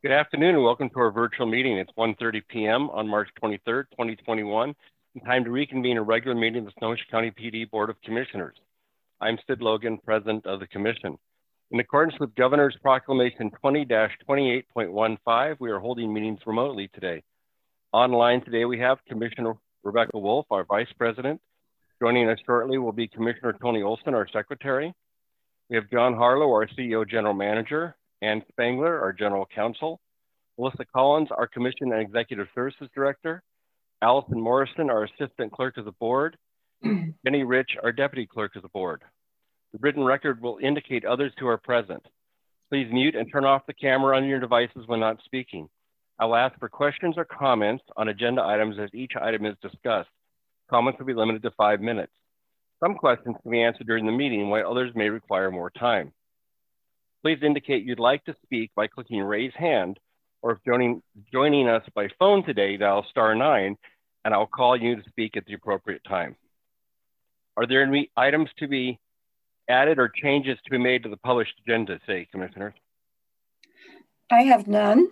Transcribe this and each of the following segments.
Good afternoon and welcome to our virtual meeting. It's 1:30 p.m. on March 23rd, 2021, and time to reconvene a regular meeting of the Snohomish County PD Board of Commissioners. I'm Sid Logan, President of the Commission. In accordance with Governor's Proclamation 20-28.15, we are holding meetings remotely today. Online today we have Commissioner Rebecca Wolf, our Vice President. Joining us shortly will be Commissioner Tony Olson, our Secretary. We have John Harlow, our CEO General Manager, Ann Spangler, our General Counsel, Melissa Collins, our Commission and Executive Services Director, Allison Morrison, our Assistant Clerk of the Board, Jenny Rich, our Deputy Clerk of the Board. The written record will indicate others who are present. Please mute and turn off the camera on your devices when not speaking. I'll ask for questions or comments on agenda items as each item is discussed. Comments will be limited to 5 minutes. Some questions can be answered during the meeting, while others may require more time. Please indicate you'd like to speak by clicking raise hand, or if joining us by phone today, dial *9, and I'll call you to speak at the appropriate time. Are there any items to be added or changes to be made to the published agenda today, Commissioners? I have none.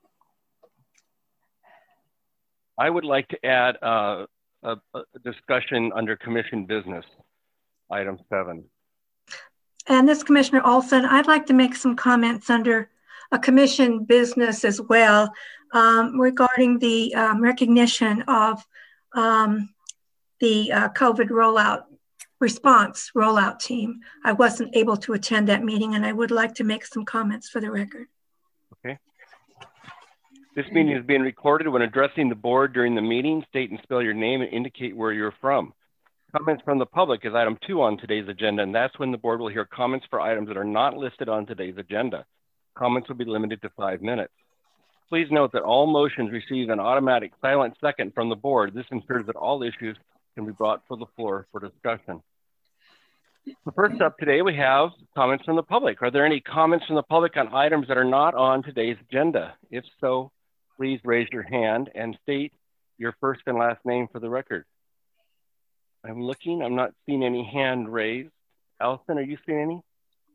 I would like to add a discussion under Commission Business, item 7. And this Commissioner Olson, I'd like to make some comments under a commission business as well regarding the recognition of the COVID response rollout team. I wasn't able to attend that meeting and I would like to make some comments for the record. Okay. This meeting is being recorded. When addressing the board during the meeting, state and spell your name and indicate where you're from. Comments from the public is item 2 on today's agenda, and that's when the board will hear comments for items that are not listed on today's agenda. Comments will be limited to 5 minutes. Please note that all motions receive an automatic silent second from the board. This ensures that all issues can be brought to the floor for discussion. So first up today, we have comments from the public. Are there any comments from the public on items that are not on today's agenda? If so, please raise your hand and state your first and last name for the record. I'm looking, I'm not seeing any hand raised. Allison, are you seeing any?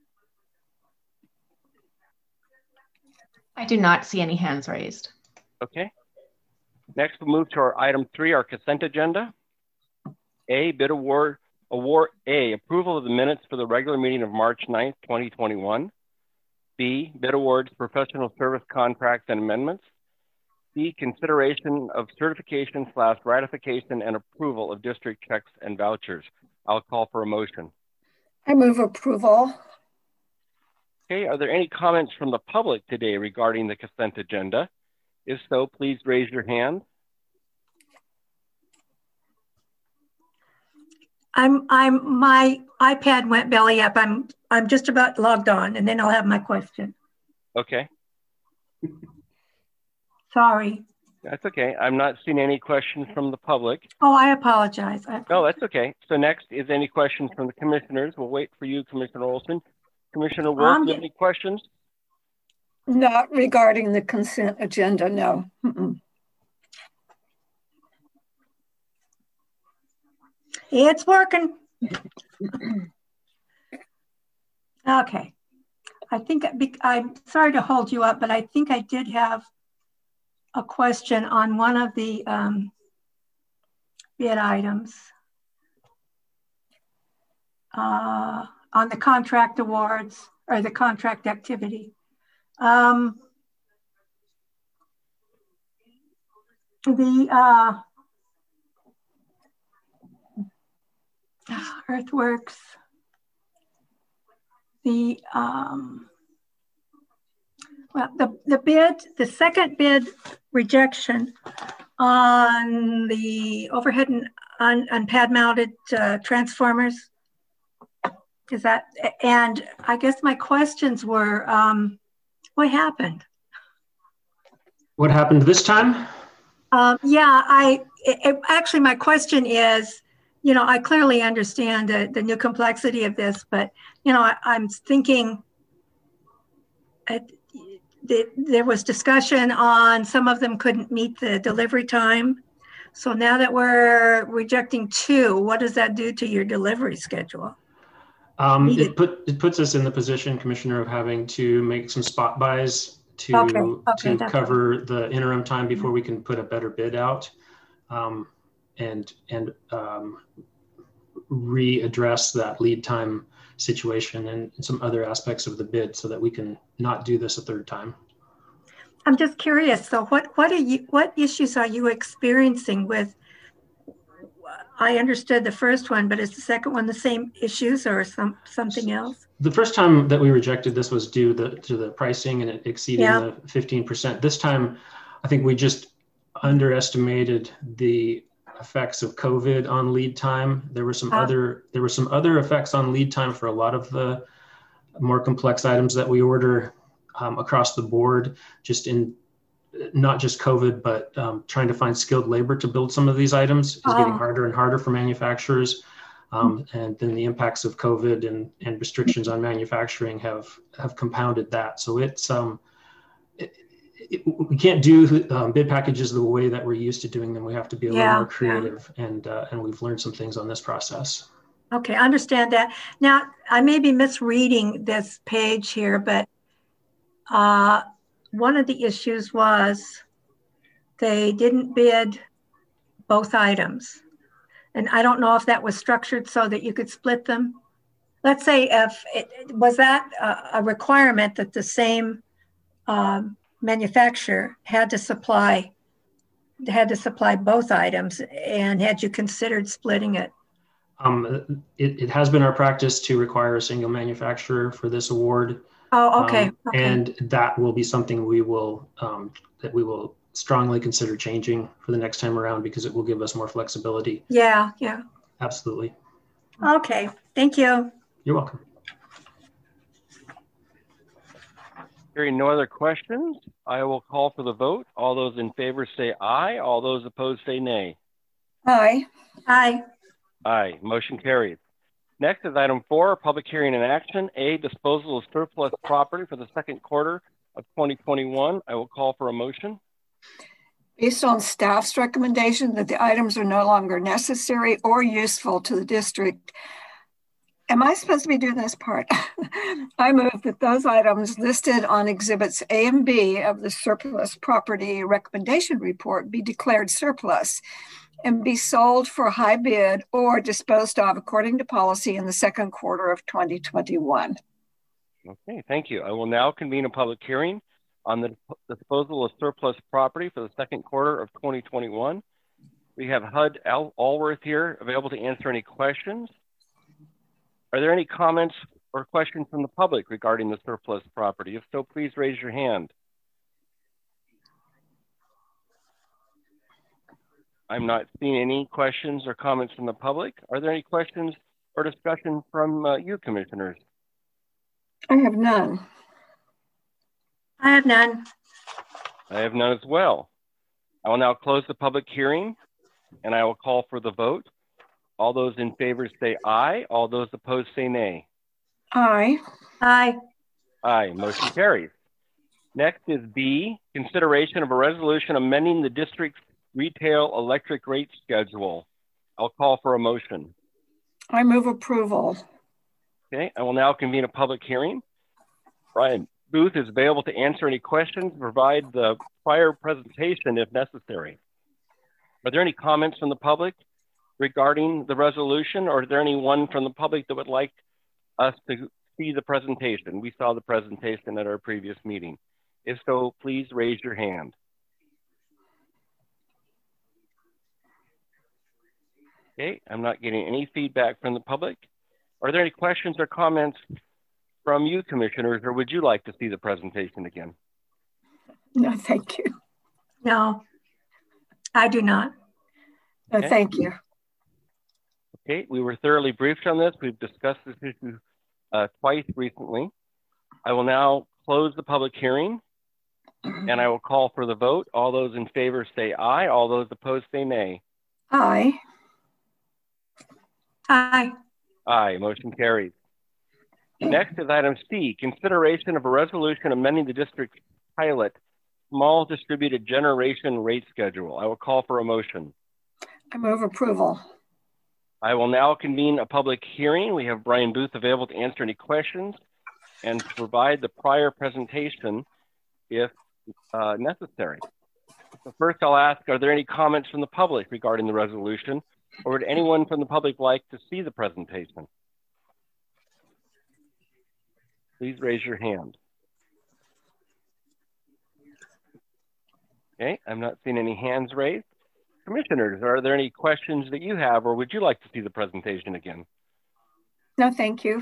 I do not see any hands raised. Okay. Next, we'll move to our item 3, our consent agenda. A, bid award, approval of the minutes for the regular meeting of March 9th, 2021. B, bid awards, professional service contracts and amendments. C, consideration of certification/ratification and approval of district checks and vouchers. I'll call for a motion. I move approval. Okay, are there any comments from the public today regarding the consent agenda? If so, please raise your hand. My iPad went belly up. I'm just about logged on, and then I'll have my question. Okay. Sorry. That's okay. I'm not seeing any questions from the public. Oh, I apologize. No, that's okay. So next is any questions from the commissioners. We'll wait for you, Commissioner Olson. Commissioner Wolf, do you have any questions? Not regarding the consent agenda, no. It's working. Okay. I think I'm sorry to hold you up, but I think I did have a question on one of the bid items on the contract awards or the contract activity. The earthworks, the second bid rejection on the overhead and pad mounted transformers. Is that, and I guess my questions were, what happened? What happened this time? Actually my question is, you know, I clearly understand the new complexity of this, but, you know, I'm thinking there was discussion on some of them couldn't meet the delivery time. So now that we're rejecting 2, what does that do to your delivery schedule? It puts us in the position, Commissioner, of having to make some spot buys to that's cover the interim time before we can put a better bid out, and readdress that lead time situation and some other aspects of the bid so that we can not do this a third time. I'm just curious. So what issues are you experiencing with? I understood the first one, but is the second one the same issues or something else? The first time that we rejected this was due to the pricing and it exceeding the 15%. This time, I think we just underestimated the effects of COVID on lead time. There were some other effects on lead time for a lot of the more complex items that we order across the board, just in not just COVID, but trying to find skilled labor to build some of these items is getting harder and harder for manufacturers. And then the impacts of COVID and restrictions on manufacturing have compounded that. So it's we can't do bid packages the way that we're used to doing them. We have to be a little more creative, and we've learned some things on this process. Okay, I understand that. Now, I may be misreading this page here, but one of the issues was they didn't bid both items. And I don't know if that was structured so that you could split them. Let's say was that a requirement that the same manufacturer had to supply both items, and had you considered splitting it? It has been our practice to require a single manufacturer for this award. Oh, okay. And that will be something we will strongly consider changing for the next time around, because it will give us more flexibility. Yeah. Absolutely. Okay, thank you. You're welcome. Hearing no other questions, I will call for the vote. All those in favor say aye. All those opposed say nay. Aye. Aye. Aye. Motion carries. Next is item 4, public hearing and action. A, disposal of surplus property for the second quarter of 2021. I will call for a motion. Based on staff's recommendation that the items are no longer necessary or useful to the district. Am I supposed to be doing this part? I move that those items listed on exhibits A and B of the surplus property recommendation report be declared surplus and be sold for high bid or disposed of according to policy in the second quarter of 2021. Okay, thank you. I will now convene a public hearing on the disposal of surplus property for the second quarter of 2021. We have HUD Allworth here available to answer any questions. Are there any comments or questions from the public regarding the surplus property? If so, please raise your hand. I'm not seeing any questions or comments from the public. Are there any questions or discussion from you, commissioners? I have none. I have none. I have none as well. I will now close the public hearing and I will call for the vote. All those in favor say aye. All those opposed say nay. Aye. Aye. Aye. Motion carries. Next is B, consideration of a resolution amending the district's retail electric rate schedule. I'll call for a motion. I move approval. Okay, I will now convene a public hearing. Brian Booth is available to answer any questions, provide the prior presentation if necessary. Are there any comments from the public regarding the resolution, or is there anyone from the public that would like us to see the presentation? We saw the presentation at our previous meeting. If so, please raise your hand. Okay, I'm not getting any feedback from the public. Are there any questions or comments from you, commissioners, or would you like to see the presentation again? No, thank you. No, I do not. No, Okay. thank you. Okay, we were thoroughly briefed on this. We've discussed this issue twice recently. I will now close the public hearing and I will call for the vote. All those in favor say aye. All those opposed say nay. Aye. Aye. Aye, motion carries. Next is item C, consideration of a resolution amending the district's pilot small distributed generation rate schedule. I will call for a motion. I move approval. I will now convene a public hearing. We have Brian Booth available to answer any questions and to provide the prior presentation if necessary. So first I'll ask, are there any comments from the public regarding the resolution, or would anyone from the public like to see the presentation? Please raise your hand. Okay, I'm not seeing any hands raised. Commissioners, are there any questions that you have, or would you like to see the presentation again? No, thank you.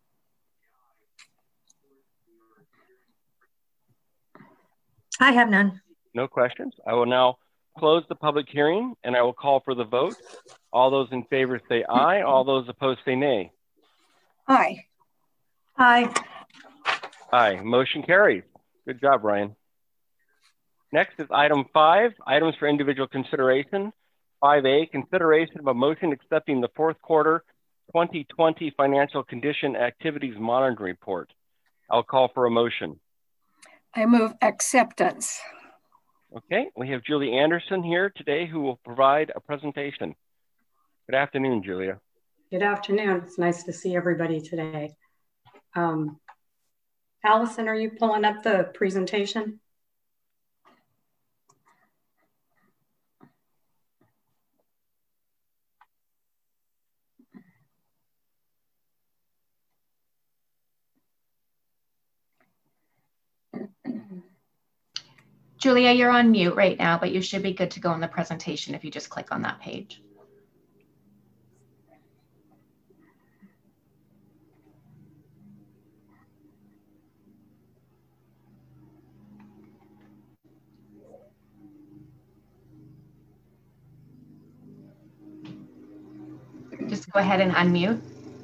I have none. No questions. I will now close the public hearing and I will call for the vote. All those in favor say aye. All those opposed say nay. Aye. Aye. Aye. Motion carries. Good job, Ryan. Next is item 5, items for individual consideration. 5A, consideration of a motion accepting the fourth quarter 2020 financial condition activities monitoring report. I'll call for a motion. I move acceptance. Okay, we have Julie Anderson here today who will provide a presentation. Good afternoon, Julia. Good afternoon. It's nice to see everybody today. Allison, are you pulling up the presentation? Julia, you're on mute right now, but you should be good to go on the presentation if you just click on that page. Just go ahead and unmute.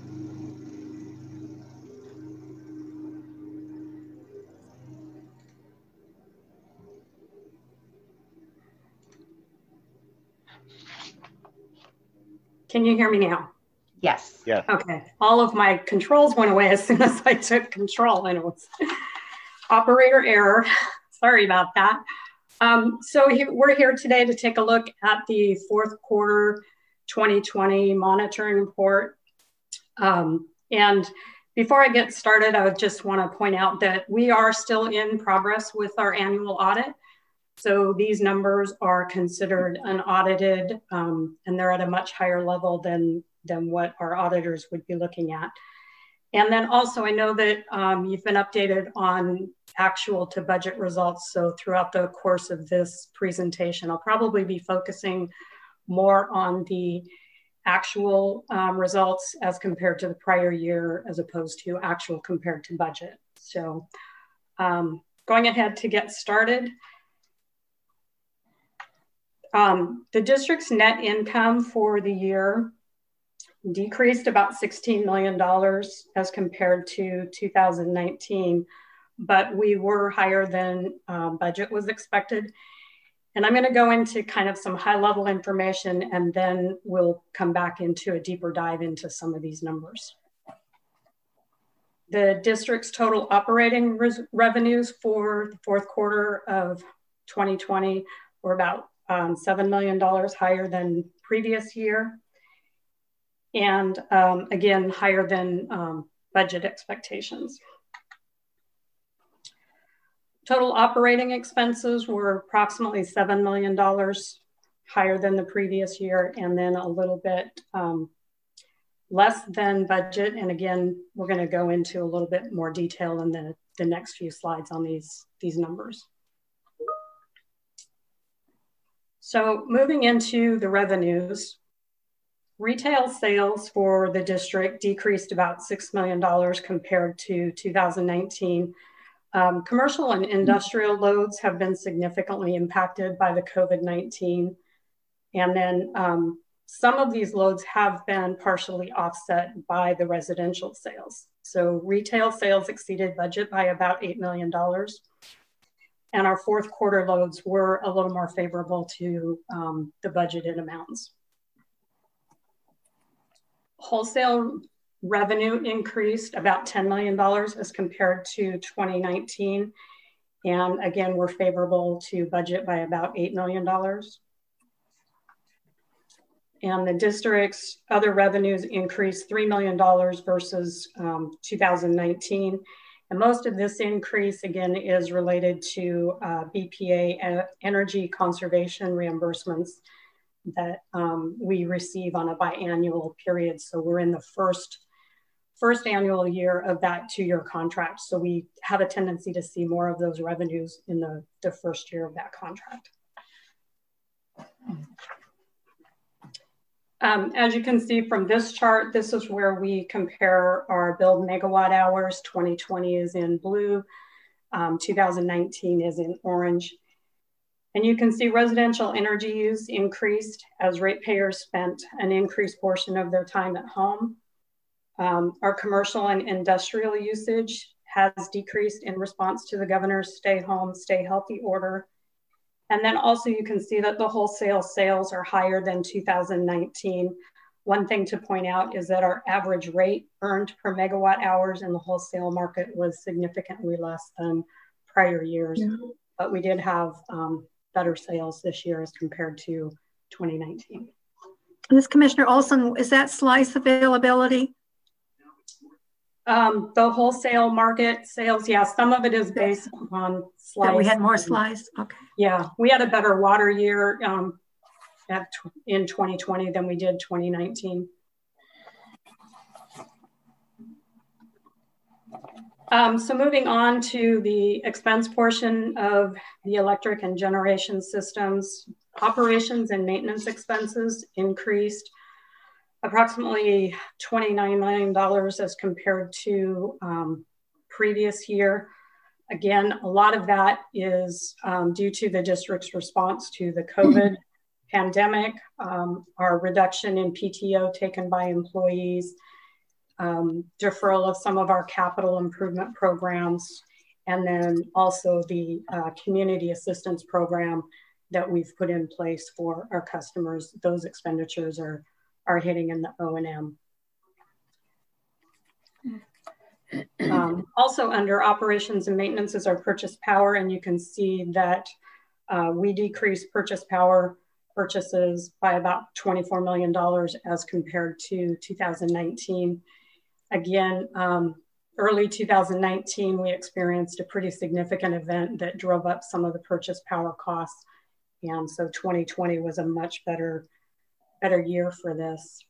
Can you hear me now? Yes. Yeah. Okay. All of my controls went away as soon as I took control, and it was operator error. Sorry about that. We're here today to take a look at the fourth quarter 2020 monitoring report. And before I get started, I would just want to point out that we are still in progress with our annual audit. So these numbers are considered unaudited, and they're at a much higher level than what our auditors would be looking at. And then also, I know that you've been updated on actual to budget results. So throughout the course of this presentation, I'll probably be focusing more on the actual results as compared to the prior year, as opposed to actual compared to budget. So going ahead to get started. The district's net income for the year decreased about $16 million as compared to 2019, but we were higher than budget was expected. And I'm going to go into kind of some high level information, and then we'll come back into a deeper dive into some of these numbers. The district's total operating revenues for the fourth quarter of 2020 were about $7 million higher than previous year. And again, higher than budget expectations. Total operating expenses were approximately $7 million higher than the previous year, and then a little bit less than budget. And again, we're going to go into a little bit more detail in the next few slides on these numbers. So moving into the revenues, retail sales for the district decreased about $6 million compared to 2019. Commercial and industrial loads have been significantly impacted by the COVID-19. And then some of these loads have been partially offset by the residential sales. So retail sales exceeded budget by about $8 million. And our fourth quarter loads were a little more favorable to the budgeted amounts. Wholesale revenue increased about $10 million as compared to 2019. And again, we're favorable to budget by about $8 million. And the district's other revenues increased $3 million versus 2019. And most of this increase, again, is related to BPA energy conservation reimbursements that we receive on a biannual period. So we're in the first annual year of that 2-year contract. So we have a tendency to see more of those revenues in the first year of that contract. As you can see from this chart, this is where we compare our billed megawatt hours. 2020 is in blue, 2019 is in orange. And you can see residential energy use increased as ratepayers spent an increased portion of their time at home. Our commercial and industrial usage has decreased in response to the governor's stay home, stay healthy order. And then also you can see that the wholesale sales are higher than 2019. One thing to point out is that our average rate earned per megawatt hours in the wholesale market was significantly less than prior years, but we did have better sales this year as compared to 2019. Ms. Commissioner Olson, is that slice availability? The wholesale market sales, yeah, some of it is based on slice. That we had more slice, okay. Yeah, we had a better water year in 2020 than we did 2019. So moving on to the expense portion of the electric and generation systems, operations and maintenance expenses increased approximately $29 million as compared to previous year. Again, a lot of that is due to the district's response to the COVID pandemic, our reduction in PTO taken by employees, deferral of some of our capital improvement programs, and then also the community assistance program that we've put in place for our customers. Those expenditures are hitting in the O&M. Also under operations and maintenance is our purchase power, and you can see that we decreased purchase power purchases by about $24 million as compared to 2019. Again, early 2019, we experienced a pretty significant event that drove up some of the purchase power costs. And so 2020 was a much better year for this.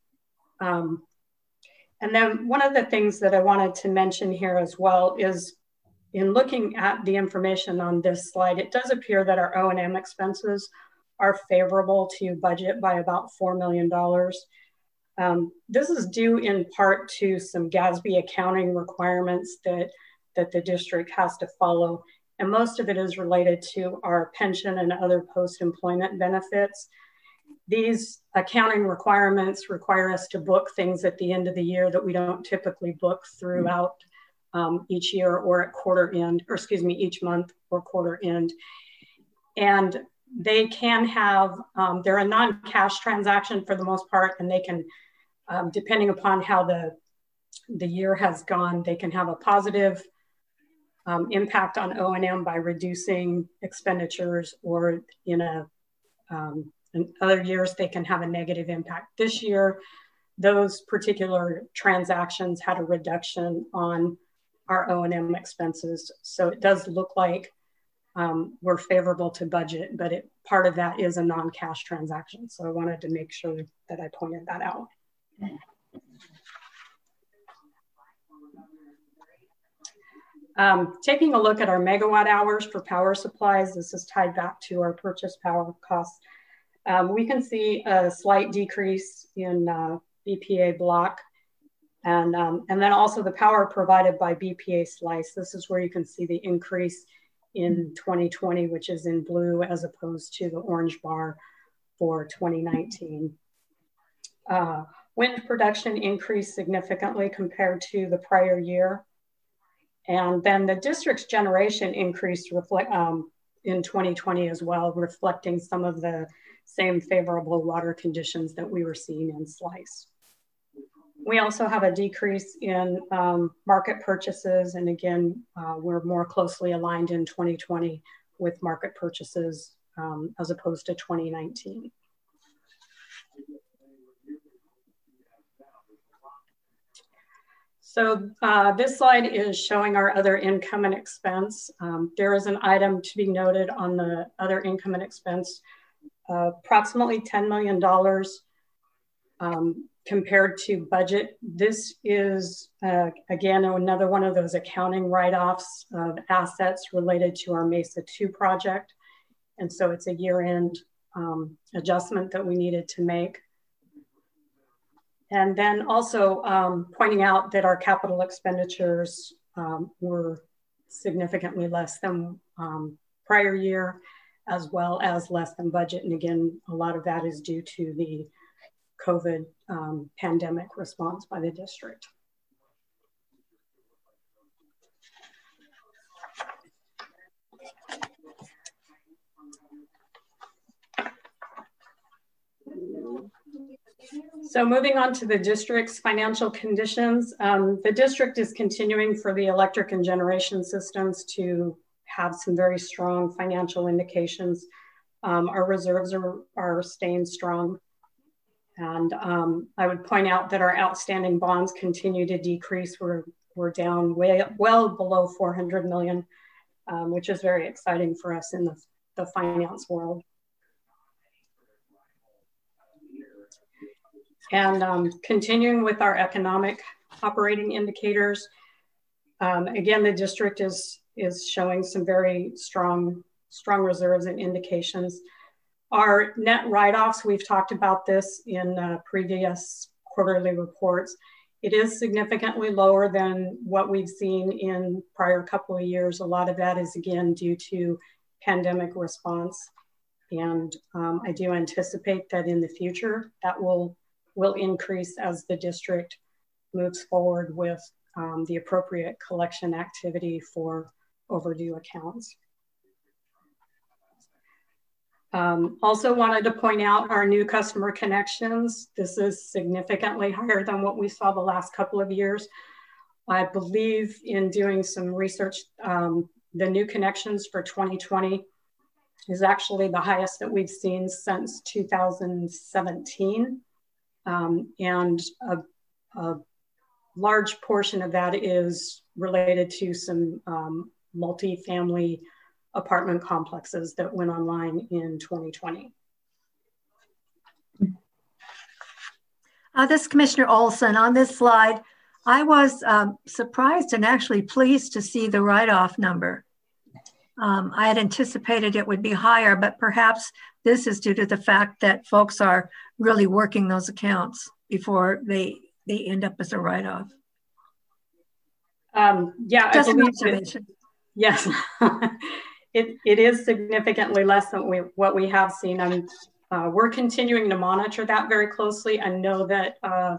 And then one of the things that I wanted to mention here as well is in looking at the information on this slide, it does appear that our O&M expenses are favorable to budget by about $4 million. This is due in part to some GASB accounting requirements that the district has to follow. And most of it is related to our pension and other post-employment benefits. These accounting requirements require us to book things at the end of the year that we don't typically book throughout each year or at quarter end, or excuse me, each month or quarter end. And they can have, they're a non-cash transaction for the most part, and they can, depending upon how the year has gone, they can have a positive impact on O&M by reducing expenditures, or in other years, they can have a negative impact. This year, those particular transactions had a reduction on our O&M expenses. So it does look like we're favorable to budget, but part of that is a non-cash transaction. So I wanted to make sure that I pointed that out. Taking a look at our megawatt hours for power supplies, this is tied back to our purchase power costs. We can see a slight decrease in BPA block, and then also the power provided by BPA slice. This is where you can see the increase in 2020, which is in blue, as opposed to the orange bar for 2019. Wind production increased significantly compared to the prior year. And then the district's generation increased in 2020 as well, reflecting some of the same favorable water conditions that we were seeing in Slice. We also have a decrease in market purchases. And again, we're more closely aligned in 2020 with market purchases as opposed to 2019. So this slide is showing our other income and expense. There is an item to be noted on the other income and expense, approximately $10 million compared to budget. This is, again, another one of those accounting write-offs of assets related to our Mesa 2 project. And so it's a year-end adjustment that we needed to make. And then also pointing out that our capital expenditures were significantly less than prior year, as well as less than budget. And again, a lot of that is due to the COVID pandemic response by the district. So moving on to the district's financial conditions, the district is continuing for the electric and generation systems to have some very strong financial indications. Our reserves are staying strong. And I would point out that our outstanding bonds continue to decrease. We're down well below 400 million, which is very exciting for us in the finance world. And continuing with our economic operating indicators, again, the district is showing some very strong reserves and indications. Our net write-offs, we've talked about this in previous quarterly reports. It is significantly lower than what we've seen in prior couple of years. A lot of that is, again, due to pandemic response. And I do anticipate that in the future, that will increase as the district moves forward with the appropriate collection activity for overdue accounts. Also wanted to point out our new customer connections. This is significantly higher than what we saw the last couple of years. I believe in doing some research, the new connections for 2020 is actually the highest that we've seen since 2017. And a large portion of that is related to some multi-family apartment complexes that went online in 2020. This is Commissioner Olson. On this slide, I was surprised and actually pleased to see the write-off number. I had anticipated it would be higher, but perhaps this is due to the fact that folks are really working those accounts before they end up as a write-off. Yeah, just an observation. Yes, it is significantly less than what we have seen. We're continuing to monitor that very closely and know that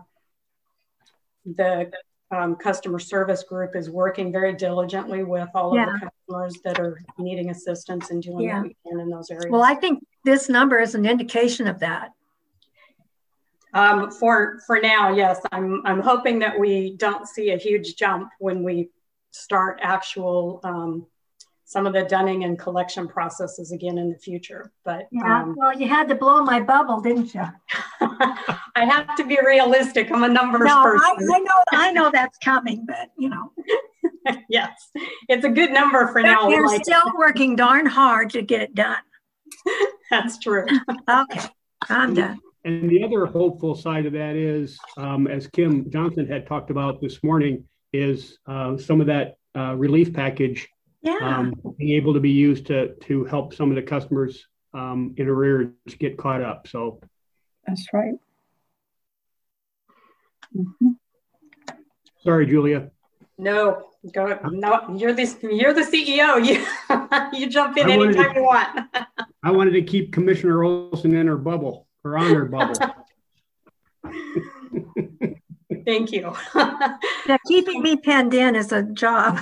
the customer service group is working very diligently with all of the customers that are needing assistance and doing what we can in those areas. Well, I think this number is an indication of that. For now, yes. I'm hoping that we don't see a huge jump when we start actual some of the dunning and collection processes again in the future. But well, you had to blow my bubble, didn't you? I have to be realistic. I'm a numbers person. I know that's coming, but you know. Yes, it's a good number for now. You're still working darn hard to get it done. That's true. Okay, I'm done. And the other hopeful side of that is, as Kim Johnson had talked about this morning, is some of that relief package being able to be used to help some of the customers in arrears get caught up. So that's right. Sorry, Julia. No, go. No, you're the CEO. You jump in anytime you want. I wanted to keep Commissioner Olson in her bubble, or on her bubble. Thank you. Yeah, keeping me penned in is a job.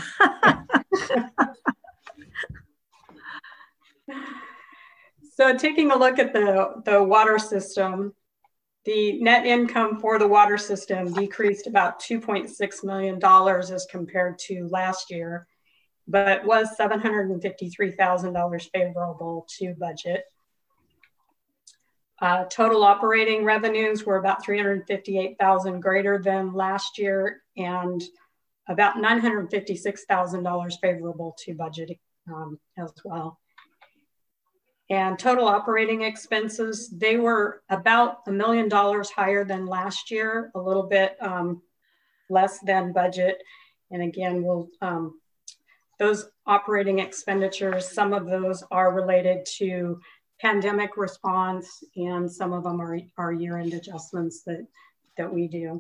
So taking a look at the water system, the net income for the water system decreased about $2.6 million as compared to last year, but was $753,000 favorable to budget. Total operating revenues were about $358,000 greater than last year, and about $956,000 favorable to budget as well. And total operating expenses, they were about $1 million higher than last year, a little bit less than budget. And again, those operating expenditures, some of those are related to pandemic response, and some of them are year-end adjustments that we do.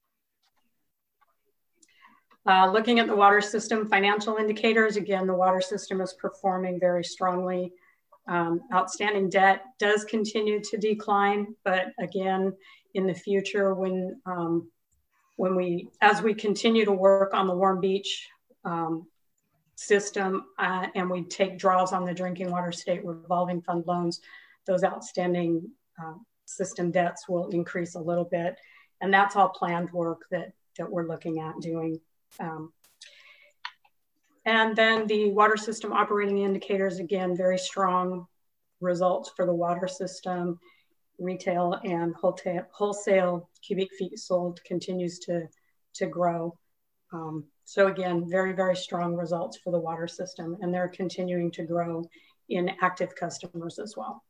Looking at the water system financial indicators, again, the water system is performing very strongly. Outstanding debt does continue to decline, but again, in the future, as we continue to work on the Warm Beach system and we take draws on the Drinking Water State Revolving Fund loans, those outstanding system debts will increase a little bit. And that's all planned work that we're looking at doing. And then the water system operating indicators, again, very strong results for the water system. Retail and wholesale cubic feet sold continues to grow. So again, very, very strong results for the water system, and they're continuing to grow in active customers as well.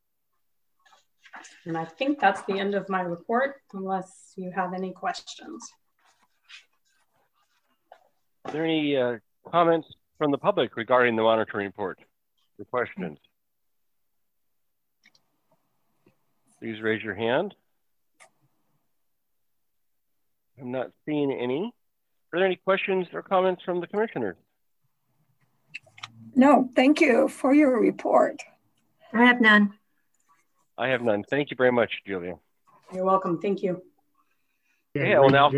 And I think that's the end of my report, unless you have any questions. Are there any comments from the public regarding the monitoring report or questions? Please raise your hand. I'm not seeing any. Are there any questions or comments from the commissioners? No, thank you for your report. I have none. I have none. Thank you very much, Julia. You're welcome. Thank you. Okay, I will now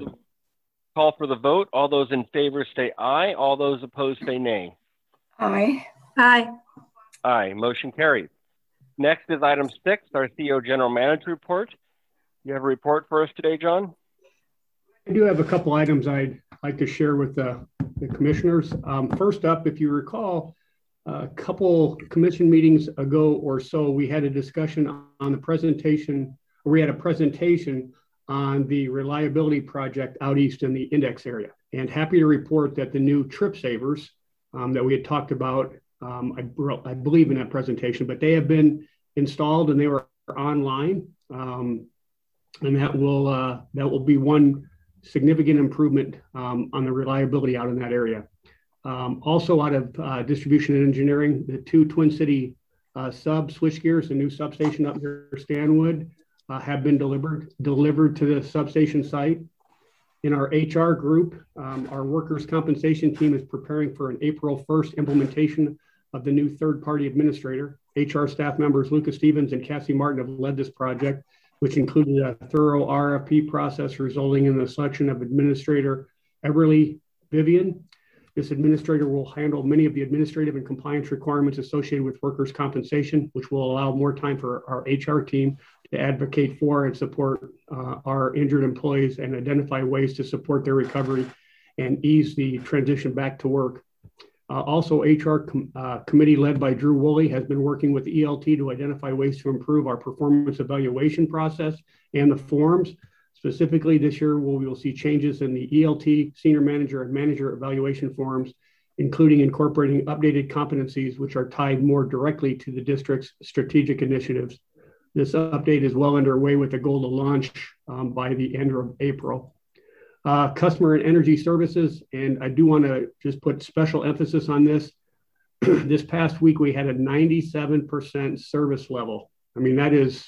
call for the vote. All those in favor say aye. All those opposed say nay. Aye. Aye. Aye. Motion carries. Next is item 6, our CEO General Manager report. You have a report for us today, John? I do have a couple items I'd like to share with the commissioners. First up, if you recall, a couple commission meetings ago or so, we had a discussion on the presentation, or we had a presentation on the reliability project out east in the index area. And happy to report that the new trip savers that we had talked about, I believe in that presentation, but they have been installed and they were online. And that will be one significant improvement on the reliability out in that area. Also out of distribution and engineering, the 2 Twin City sub switchgears, the new substation up near Stanwood, have been delivered to the substation site. In our HR group, our workers' compensation team is preparing for an April 1st implementation of the new third-party administrator. HR staff members Lucas Stevens and Cassie Martin have led this project, which included a thorough RFP process resulting in the selection of administrator Everly Vivian. This administrator will handle many of the administrative and compliance requirements associated with workers' compensation, which will allow more time for our HR team to advocate for and support our injured employees and identify ways to support their recovery and ease the transition back to work. Also, HR committee led by Drew Woolley has been working with ELT to identify ways to improve our performance evaluation process and the forms. Specifically, this year, we will see changes in the ELT, senior manager, and manager evaluation forms, including incorporating updated competencies, which are tied more directly to the district's strategic initiatives. This update is well underway with a goal to launch by the end of April. Customer and energy services, and I do want to just put special emphasis on this. This past week, we had a 97% service level. I mean, that is,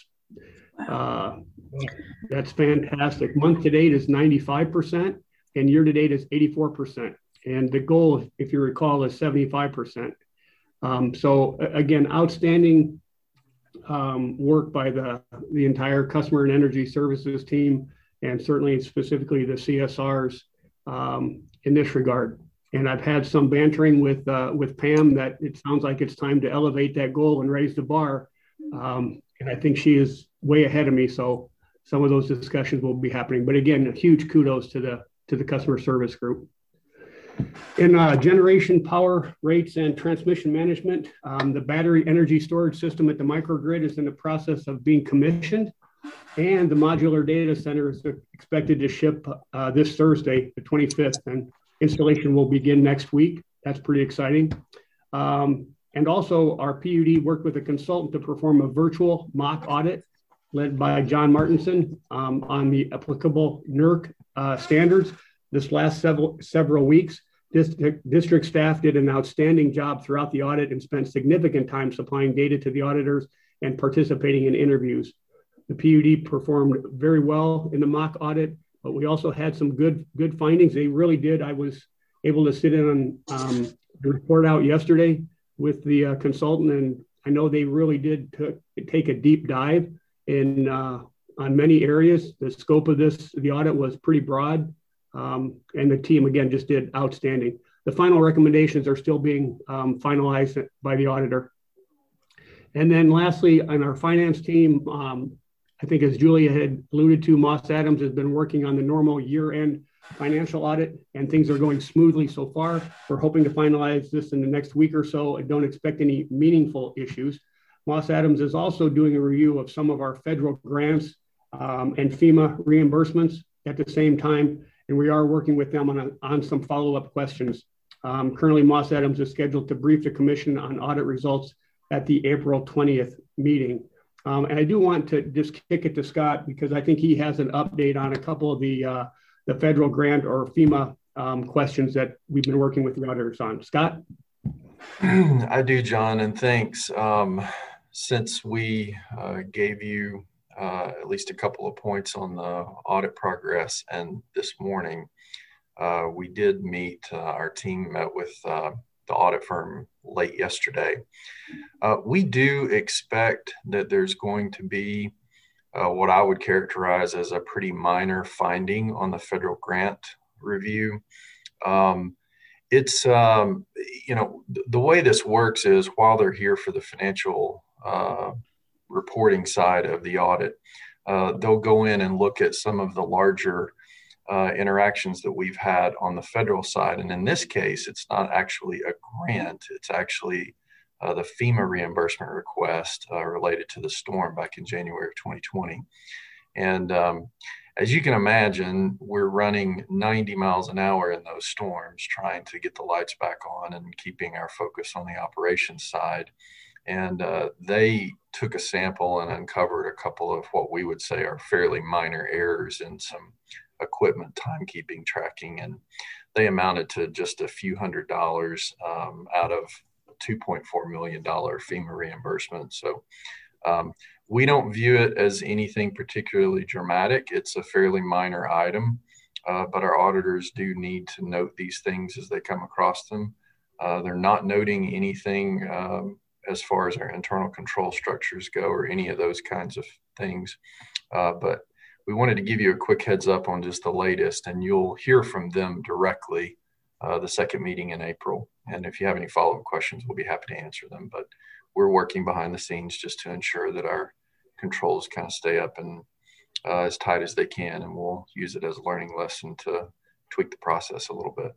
that's fantastic. Month to date is 95%, and year to date is 84%. And the goal, if you recall, is 75%. So again, outstanding work by the entire customer and energy services team, and certainly specifically the CSRs in this regard. And I've had some bantering with Pam that it sounds like it's time to elevate that goal and raise the bar. And I think she is way ahead of me. So some of those discussions will be happening. But again, a huge kudos to the customer service group. In generation, power rates, and transmission management, the battery energy storage system at the microgrid is in the process of being commissioned. And the modular data center is expected to ship this Thursday, the 25th, and installation will begin next week. That's pretty exciting. And also our PUD worked with a consultant to perform a virtual mock audit led by John Martinson on the applicable NERC standards. This last several weeks, district staff did an outstanding job throughout the audit and spent significant time supplying data to the auditors and participating in interviews. The PUD performed very well in the mock audit, but we also had some good findings. They really did. I was able to sit in on the report out yesterday with the consultant, and I know they really did take a deep dive in on many areas. The scope of the audit was pretty broad, and the team again just did outstanding. The final recommendations are still being finalized by the auditor. And then lastly, on our finance team, I think as Julia had alluded to, Moss Adams has been working on the normal year-end financial audit, and things are going smoothly so far. We're hoping to finalize this in the next week or so. I don't expect any meaningful issues. Moss Adams is also doing a review of some of our federal grants and FEMA reimbursements at the same time, and we are working with them on some follow-up questions. Currently, Moss Adams is scheduled to brief the commission on audit results at the April 20th meeting. And I do want to just kick it to Scott because I think he has an update on a couple of the federal grant or FEMA questions that we've been working with the auditors on. Scott? I do, John, and thanks. Since we gave you at least a couple of points on the audit progress, and this morning we did meet, our team met with the audit firm late yesterday. We do expect that there's going to be what I would characterize as a pretty minor finding on the federal grant review. It's, you know, the way this works is while they're here for the financial reporting side of the audit, they'll go in and look at some of the larger interactions that we've had on the federal side. And in this case, it's not actually a grant, it's actually the FEMA reimbursement request related to the storm back in January of 2020. And as you can imagine, we're running 90 miles an hour in those storms, trying to get the lights back on and keeping our focus on the operations side. And they took a sample and uncovered a couple of what we would say are fairly minor errors in some equipment timekeeping tracking. And they amounted to just a few $100s out of $2.4 million FEMA reimbursement. So we don't view it as anything particularly dramatic. It's a fairly minor item, but our auditors do need to note these things as they come across them. They're not noting anything as far as our internal control structures go or any of those kinds of things. But we wanted to give you a quick heads up on just the latest, and you'll hear from them directly the second meeting in April. And if you have any follow-up questions, we'll be happy to answer them. But we're working behind the scenes just to ensure that our controls kind of stay up and as tight as they can, and we'll use it as a learning lesson to tweak the process a little bit.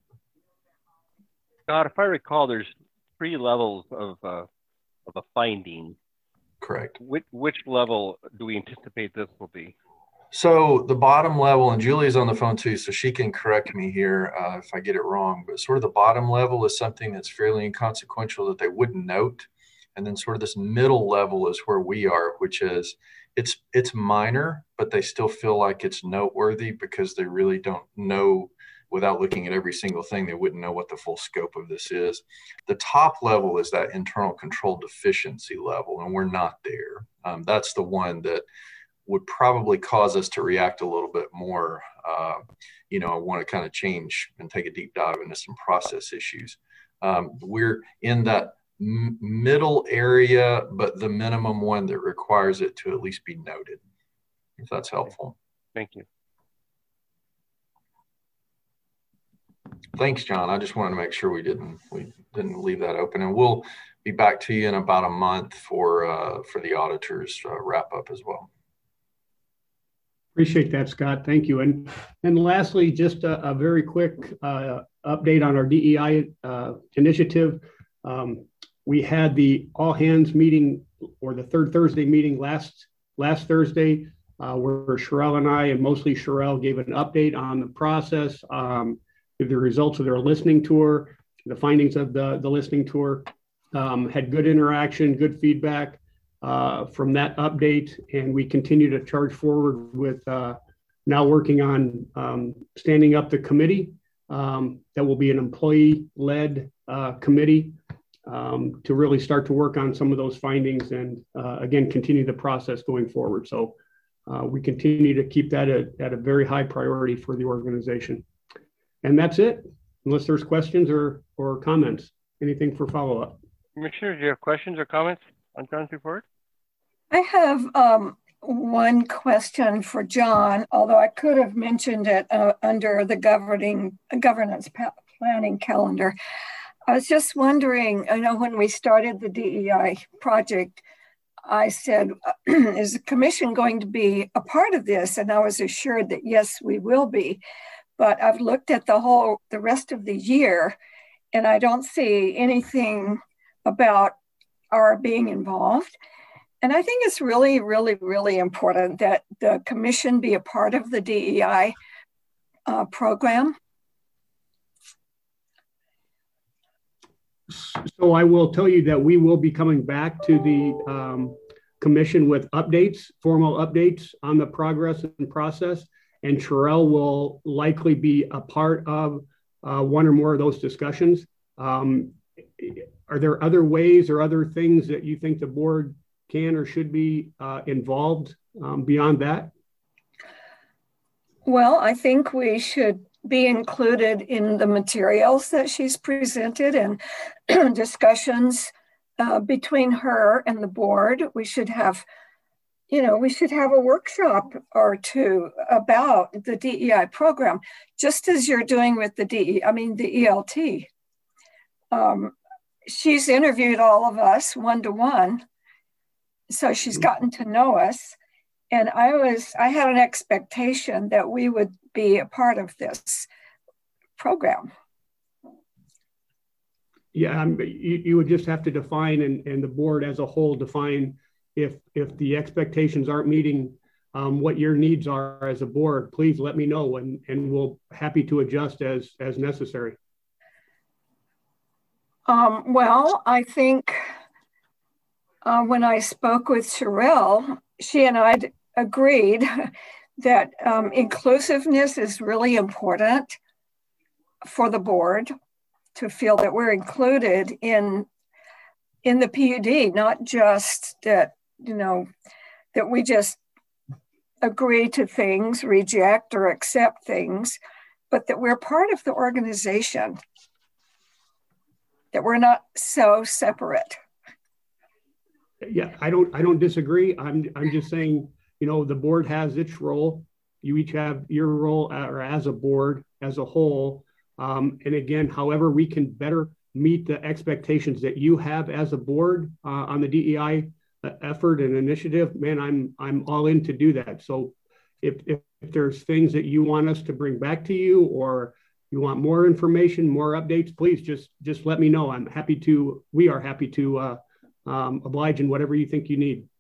Scott, if I recall, there's 3 levels of a finding. Correct. Which level do we anticipate this will be? So the bottom level, and Julia's on the phone too, so she can correct me here if I get it wrong, but sort of the bottom level is something that's fairly inconsequential that they wouldn't note. And then sort of this middle level is where we are, which is it's minor, but they still feel like it's noteworthy because they really don't know, without looking at every single thing, they wouldn't know what the full scope of this is. The top level is that internal control deficiency level, and we're not there. That's the one that would probably cause us to react a little bit more. You know, I want to kind of change and take a deep dive into some process issues. We're in that middle area, but the minimum one that requires it to at least be noted, if that's helpful. Thank you. Thanks, John. I just wanted to make sure we didn't leave that open, and we'll be back to you in about a month for the auditors wrap up as well. Appreciate that, Scott. Thank you. And lastly, just a very quick update on our DEI initiative. We had the all hands meeting, or the third Thursday meeting last Thursday. where Sherelle and I, and mostly Sherelle, gave an update on the process, the results of their listening tour, the findings of the listening tour, had good interaction, good feedback from that update. And we continue to charge forward with now working on standing up the committee. That will be an employee-led committee to really start to work on some of those findings and again, continue the process going forward. So we continue to keep that at a very high priority for the organization. And that's it, unless there's questions or comments. Anything for follow-up? Commissioner, do you have questions or comments on John's report? I have one question for John, although I could have mentioned it under the governance planning calendar. I was just wondering, I know when we started the DEI project, I said, is the commission going to be a part of this? And I was assured that yes, we will be. But I've looked at the rest of the year, and I don't see anything about our being involved. And I think it's really, really, really important that the commission be a part of the DEI program. So I will tell you that we will be coming back to the commission with updates, formal updates on the progress and process. And Sherelle will likely be a part of one or more of those discussions. Are there other ways or other things that you think the board can or should be involved beyond that? Well, I think we should be included in the materials that she's presented and discussions between her and the board. We should have a workshop or two about the DEI program, just as you're doing with the ELT. She's interviewed all of us one-to-one, so she's gotten to know us. And I had an expectation that we would be a part of this program. Yeah, you would just have to define, and the board as a whole define if the expectations aren't meeting what your needs are as a board. Please let me know, and we'll happy to adjust as necessary. Well, I think when I spoke with Sherelle, she and I agreed that inclusiveness is really important for the board to feel that we're included in the PUD, not just that, that we just agree to things, reject or accept things, but that we're part of the organization, that we're not so separate. Yeah, I don't disagree. I'm just saying, the board has its role. You each have your role, or as a board as a whole. And again, however we can better meet the expectations that you have as a board on the DEI effort and initiative, man, I'm all in to do that. So if there's things that you want us to bring back to you, or you want more information, more updates, please just let me know. We are happy to oblige in whatever you think you need.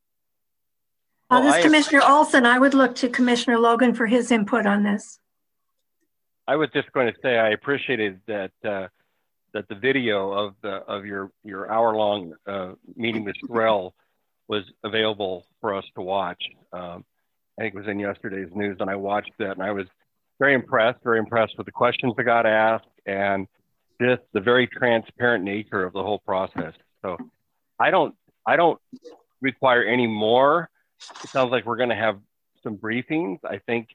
This is Commissioner Olson. I would look to Commissioner Logan for his input on this. I was just going to say I appreciated that that the video of your hour-long meeting with Sherelle was available for us to watch. I think it was in yesterday's news, and I watched that, and I was very impressed with the questions that got asked and just the very transparent nature of the whole process. So I don't require any more. It sounds like we're going to have some briefings. I think,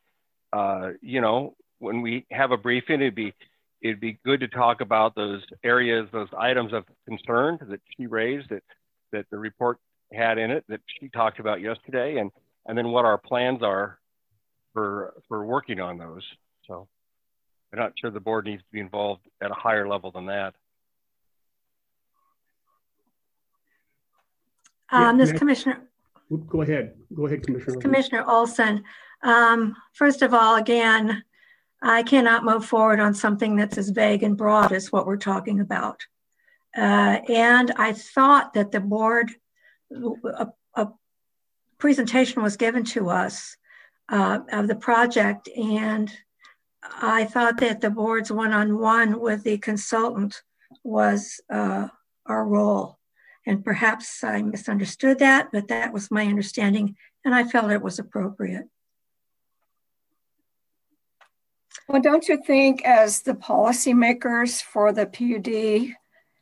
when we have a briefing, it'd be good to talk about those areas, those items of concern that she raised, that the report had in it, that she talked about yesterday, and then what our plans are for working on those. So I'm not sure the board needs to be involved at a higher level than that. This Commissioner. Go ahead, Commissioner. Commissioner Olson. First of all, again, I cannot move forward on something that's as vague and broad as what we're talking about. And I thought that the board presentation was given to us of the project, and I thought that the board's one-on-one with the consultant was our role. And perhaps I misunderstood that, but that was my understanding, and I felt it was appropriate. Well, don't you think as the policymakers for the PUD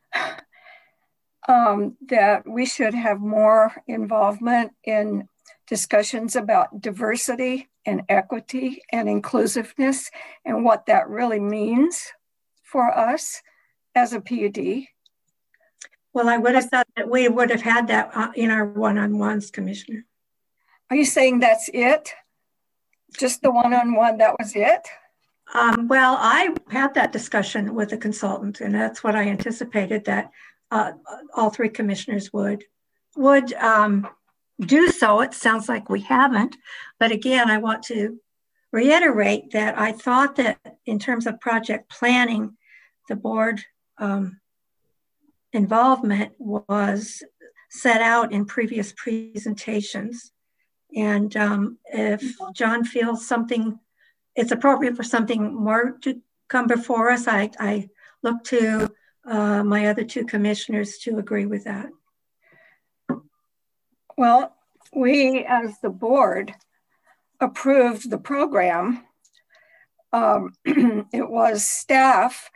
that we should have more involvement in discussions about diversity and equity and inclusiveness and what that really means for us as a PUD? Well, I would have thought that we would have had that in our one-on-ones, Commissioner. Are you saying that's it? Just the one-on-one, that was it? Well, I had that discussion with the consultant, and that's what I anticipated that all three commissioners would do so. It sounds like we haven't, but again, I want to reiterate that I thought that in terms of project planning, the board involvement was set out in previous presentations. And if John feels it's appropriate for something more to come before us, I look to my other two commissioners to agree with that. Well, we as the board approved the program. It was staff,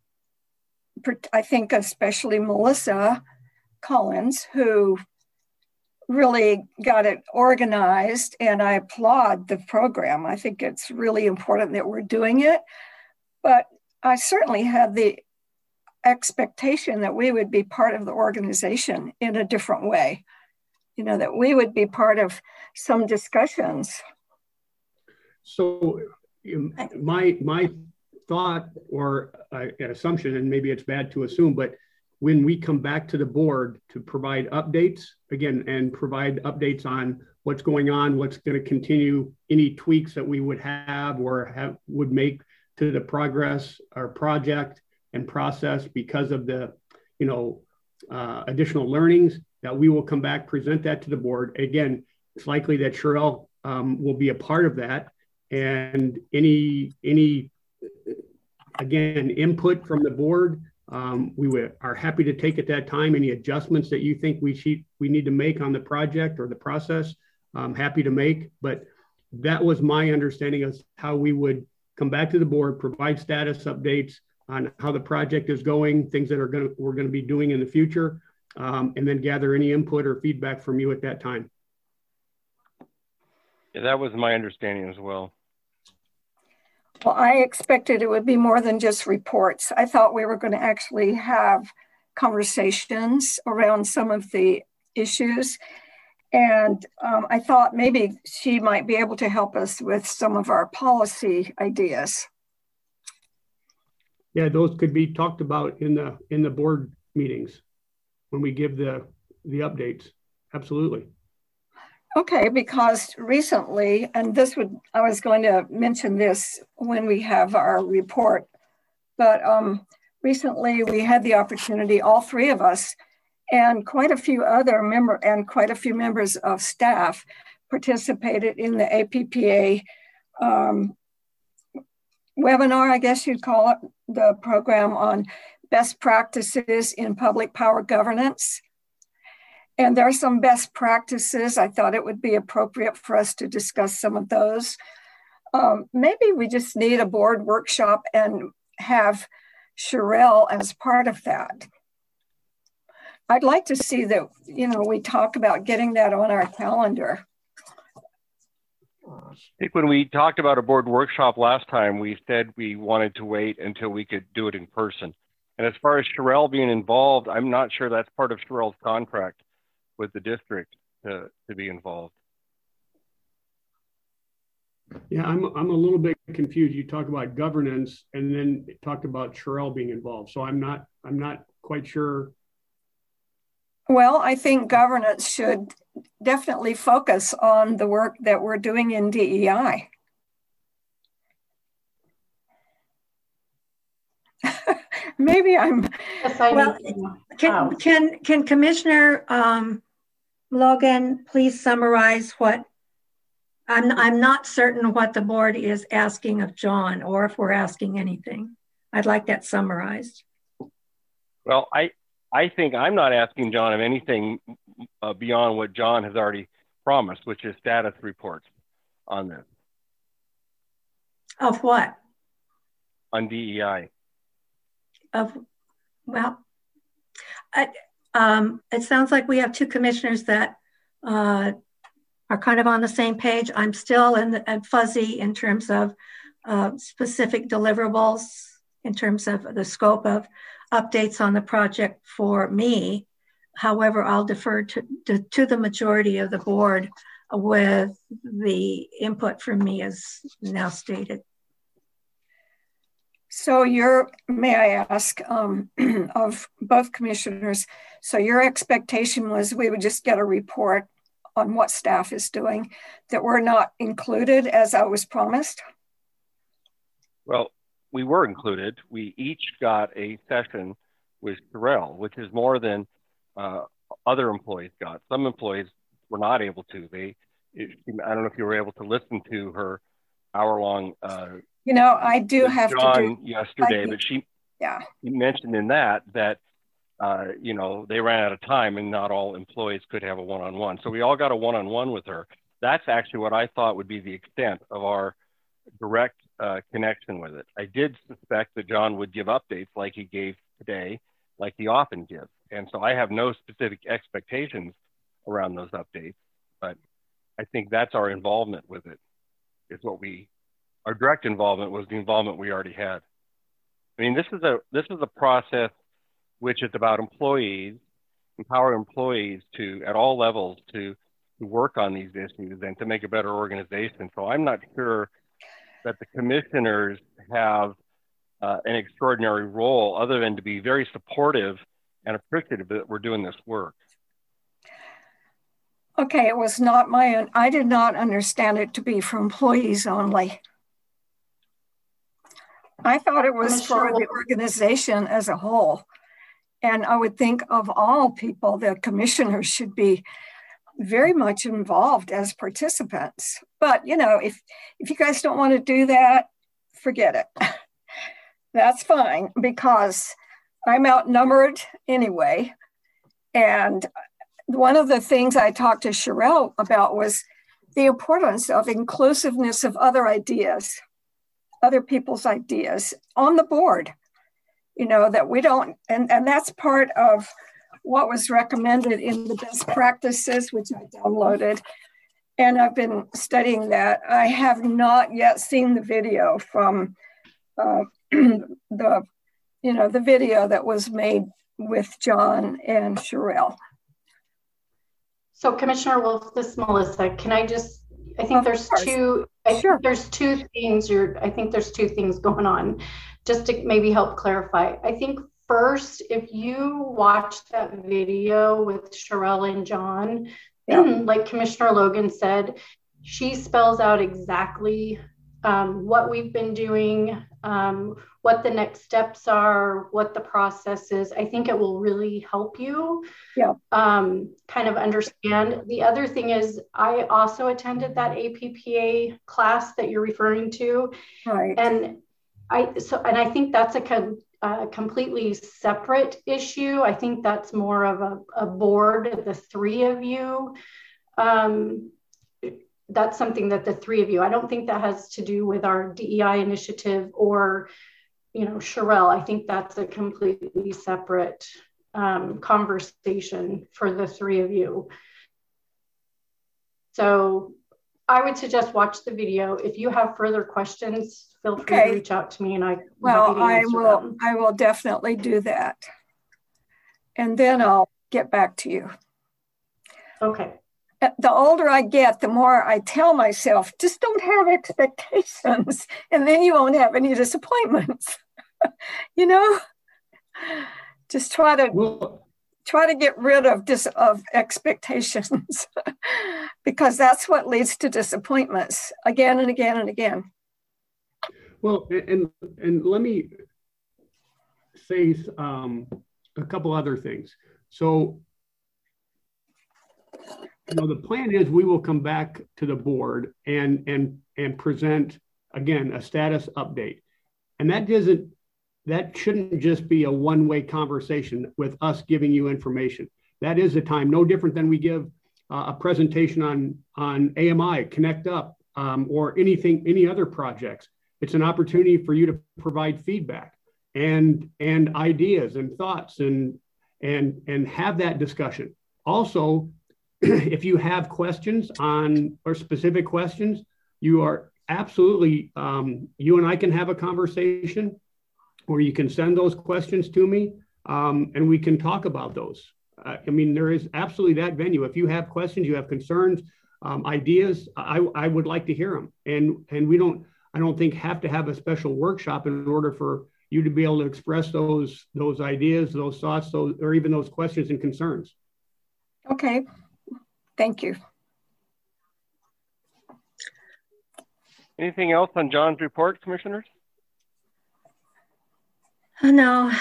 I think especially Melissa Collins, who really got it organized, and I applaud the program. I think it's really important that we're doing it, but I certainly had the expectation that we would be part of the organization in a different way, that we would be part of some discussions. So my thought or an assumption, and maybe it's bad to assume, but when we come back to the board to provide updates again and provide updates on what's going on, what's going to continue, any tweaks that we would have or would make to the progress or project and process because of the additional learnings, that we will come back, present that to the board. Again, it's likely that Sherelle will be a part of that, and any again input from the board, we are happy to take at that time. Any adjustments that you think we need to make on the project or the process, I'm happy to make. But that was my understanding of how we would come back to the board, provide status updates on how the project is going, things that we're going to be doing in the future, and then gather any input or feedback from you at that time. Yeah, that was my understanding as well. Well, I expected it would be more than just reports. I thought we were going to actually have conversations around some of the issues. And I thought maybe she might be able to help us with some of our policy ideas. Yeah, those could be talked about in the board meetings when we give the updates. Absolutely. Okay, because recently, and I was going to mention this when we have our report, but recently we had the opportunity, all three of us, and quite a few members of staff participated in the APPA webinar, I guess you'd call it, the program on best practices in public power governance. And there are some best practices. I thought it would be appropriate for us to discuss some of those. Maybe we just need a board workshop and have Sherelle as part of that. I'd like to see that, we talk about getting that on our calendar. I think when we talked about a board workshop last time, we said we wanted to wait until we could do it in person. And as far as Sherelle being involved, I'm not sure that's part of Sherelle's contract with the district to be involved. Yeah, I'm a little bit confused. You talk about governance and then talked about Sherelle being involved. So I'm not quite sure. Well, I think governance should definitely focus on the work that we're doing in DEI. Maybe I'm. Well, can Commissioner Logan, please summarize what, I'm not certain what the board is asking of John or if we're asking anything. I'd like that summarized. Well, I think I'm not asking John of anything beyond what John has already promised, which is status reports on this. Of what? On DEI. Well, it sounds like we have two commissioners that are kind of on the same page. I'm still fuzzy in terms of specific deliverables, in terms of the scope of updates on the project for me. However, I'll defer to the majority of the board with the input from me as now stated. So may I ask of both commissioners, so your expectation was we would just get a report on what staff is doing that were not included as I was promised? Well, we were included. We each got a session with Sherelle, which is more than other employees got. Some employees were not able to. I don't know if you were able to listen to her hour-long you know, I do have John to do yesterday, but she mentioned in that you know, they ran out of time and not all employees could have a one-on-one. So we all got a one-on-one with her. That's actually what I thought would be the extent of our direct connection with it. I did suspect that John would give updates like he gave today, like he often gives. And so I have no specific expectations around those updates, but I think that's our involvement with it, is what our direct involvement was the involvement we already had. I mean, this is a process which is about employees, empower employees to, at all levels, to work on these issues and to make a better organization. So I'm not sure that the commissioners have an extraordinary role other than to be very supportive and appreciative that we're doing this work. Okay, it was not my own. I did not understand it to be for employees only. I thought it was for the organization as a whole. And I would think of all people, the commissioners should be very much involved as participants. But, you know, if you guys don't want to do that, forget it. That's fine, because I'm outnumbered anyway. And one of the things I talked to Sherelle about was the importance of inclusiveness of other ideas, other people's ideas on the board. You know, that we don't, and that's part of what was recommended in the best practices, which I downloaded. And I've been studying that. I have not yet seen the video from the video that was made with John and Sherelle. So Commissioner Wolf, this is Melissa. Can I just, I think there's two things going on, just to maybe help clarify. I think first, if you watch that video with Sherelle and John, like Commissioner Logan said, she spells out exactly what we've been doing, what the next steps are, what the process is. I think it will really help you kind of understand. The other thing is, I also attended that APPA class that you're referring to. Right. And I think that's a completely separate issue. I think that's more of a board of the three of you. That's something that the three of you, I don't think that has to do with our DEI initiative or, you know, Sherelle. I think that's a completely separate conversation for the three of you. So I would suggest watch the video. If you have further questions, feel free to reach out to me, and I will definitely do that. And then I'll get back to you. Okay. The older I get, the more I tell myself, just don't have expectations, and then you won't have any disappointments. You know, just try to get rid of expectations because that's what leads to disappointments again and again and again. Well, and let me say a couple other things. So the plan is we will come back to the board and present, again, a status update. And that shouldn't just be a one-way conversation with us giving you information. That is the time, no different than we give a presentation on AMI, Connect Up, or any other projects. It's an opportunity for you to provide feedback and ideas and thoughts and have that discussion. Also, if you have questions or specific questions, you are absolutely, you and I can have a conversation, or you can send those questions to me, and we can talk about those. I mean, there is absolutely that venue. If you have questions, you have concerns, ideas, I would like to hear them. And I don't think have to have a special workshop in order for you to be able to express those ideas, those thoughts, or even those questions and concerns. Okay, thank you. Anything else on John's report, commissioners? No.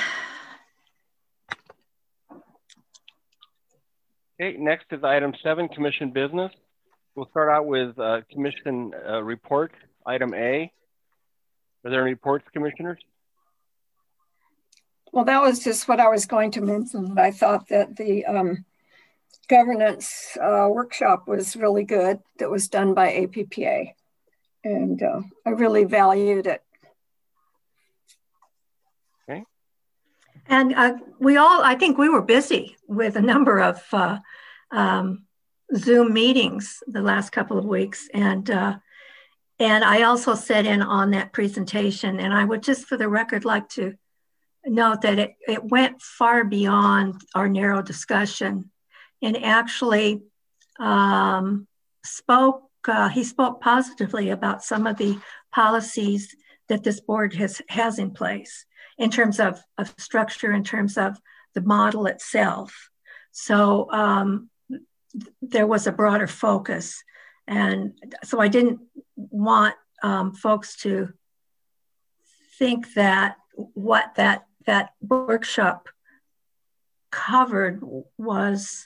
Okay, next is item 7, commission business. We'll start out with commission report, item A. Are there any reports, commissioners? Well, that was just what I was going to mention. I thought that the governance workshop was really good that was done by APPA. And I really valued it. Okay. And I think we were busy with a number of Zoom meetings the last couple of weeks. And I also sat in on that presentation. And I would just, for the record, like to note that it went far beyond our narrow discussion, and actually he spoke positively about some of the policies that this board has in place in terms of structure, in terms of the model itself. So there was a broader focus. And so I didn't want folks to think that what that workshop covered was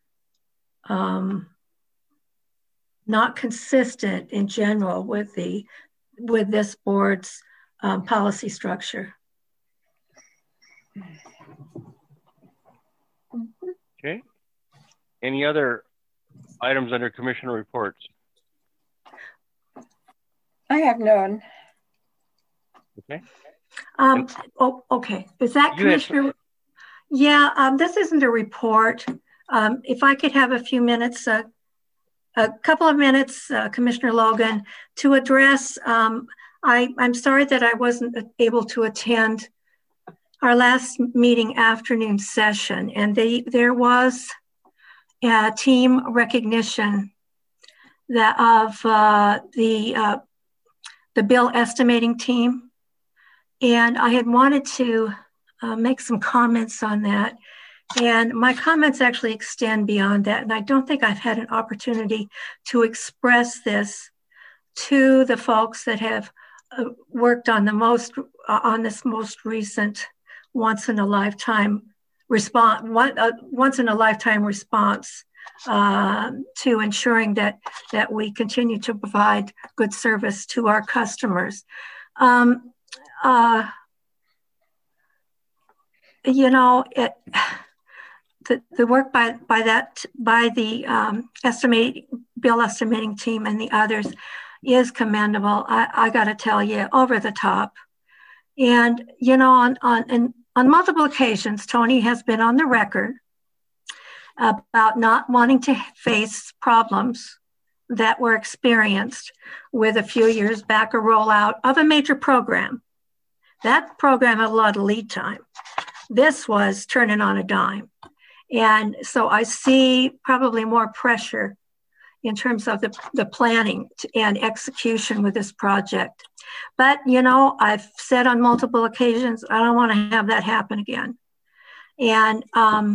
not consistent in general with this board's policy structure. Okay. Any other items under commissioner reports? I have none. Okay. Okay. Is that Commissioner? Yeah, this isn't a report. If I could have a few minutes, a couple of minutes, Commissioner Logan, to address, I'm sorry that I wasn't able to attend our last meeting afternoon session, and there was a team recognition of the bill estimating team. And I had wanted to make some comments on that. And my comments actually extend beyond that. And I don't think I've had an opportunity to express this to the folks that have worked on this most recent once in a lifetime response to ensuring that we continue to provide good service to our customers. You know, the work by the bill estimating team and the others is commendable. I got to tell you, over the top. And you know, on multiple occasions, Tony has been on the record about not wanting to face problems that were experienced with a few years back a rollout of a major program. That program had a lot of lead time. This was turning on a dime. And so I see probably more pressure in terms of the planning and execution with this project. But, you know, I've said on multiple occasions, I don't want to have that happen again. And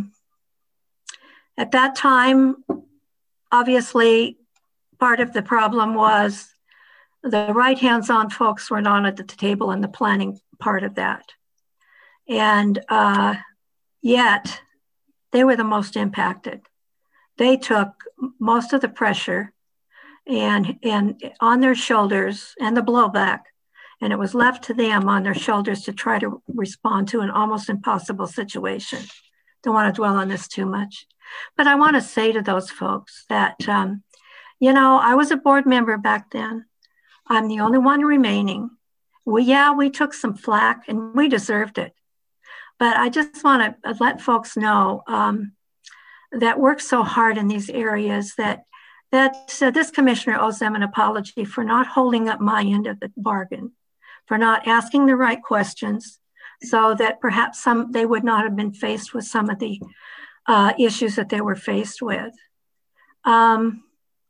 at that time, obviously, part of the problem was the right hands-on folks were not at the table in the planning part of that. And yet, they were the most impacted. they took most of the pressure and on their shoulders and the blowback, and it was left to them on their shoulders to try to respond to an almost impossible situation. Don't want to dwell on this too much, but I want to say to those folks that, you know, I was a board member back then. I'm the only one remaining. We took some flack and we deserved it. But I just want to let folks know that work so hard in these areas that this commissioner owes them an apology for not holding up my end of the bargain, for not asking the right questions, so that perhaps they would not have been faced with some of the issues that they were faced with. And